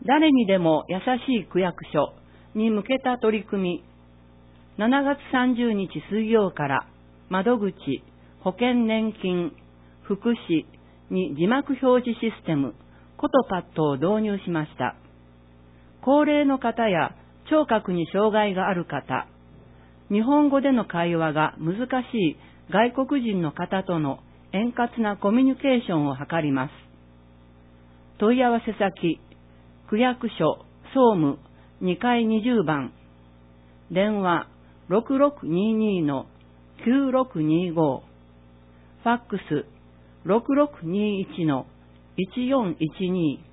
誰にでも優しい区役所に向けた取り組み、7月30日水曜から窓口、保険年金、福祉に字幕表示システム、コトパッドを導入しました。高齢の方や聴覚に障害がある方、日本語での会話が難しい外国人の方との円滑なコミュニケーションを図ります。問い合わせ先、区役所総務2階20番、電話6622-9625、ファックス6621-1412